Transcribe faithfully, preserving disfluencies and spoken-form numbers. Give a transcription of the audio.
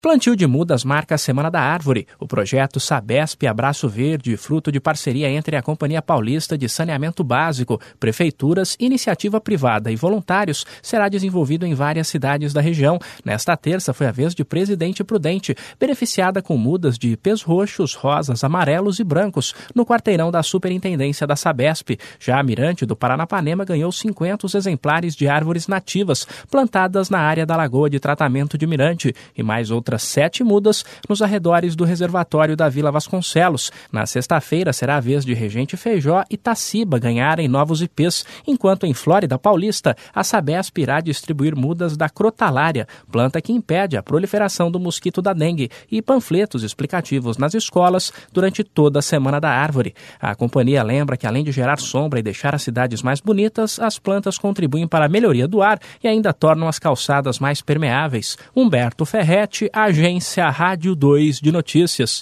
Plantio de mudas marca a Semana da Árvore. O projeto Sabesp Abraço Verde, fruto de parceria entre a Companhia Paulista de Saneamento Básico, prefeituras, iniciativa privada e voluntários, será desenvolvido em várias cidades da região. Nesta terça foi a vez de Presidente Prudente, beneficiada com mudas de ipês roxos, rosas, amarelos e brancos, no quarteirão da Superintendência da Sabesp. Já a Mirante do Paranapanema ganhou cinquenta exemplares de árvores nativas, plantadas na área da Lagoa de Tratamento de Mirante, e mais outras sete mudas nos arredores do reservatório da Vila Vasconcelos. Na sexta-feira será a vez de Regente Feijó e Taciba ganharem novos ipês, enquanto em Flórida Paulista a Sabesp irá distribuir mudas da crotalária, planta que impede a proliferação do mosquito da dengue, e panfletos explicativos nas escolas durante toda a Semana da Árvore. A companhia lembra que, além de gerar sombra e deixar as cidades mais bonitas, as plantas contribuem para a melhoria do ar e ainda tornam as calçadas mais permeáveis. Humberto Ferretti, Agência Rádio dois de Notícias.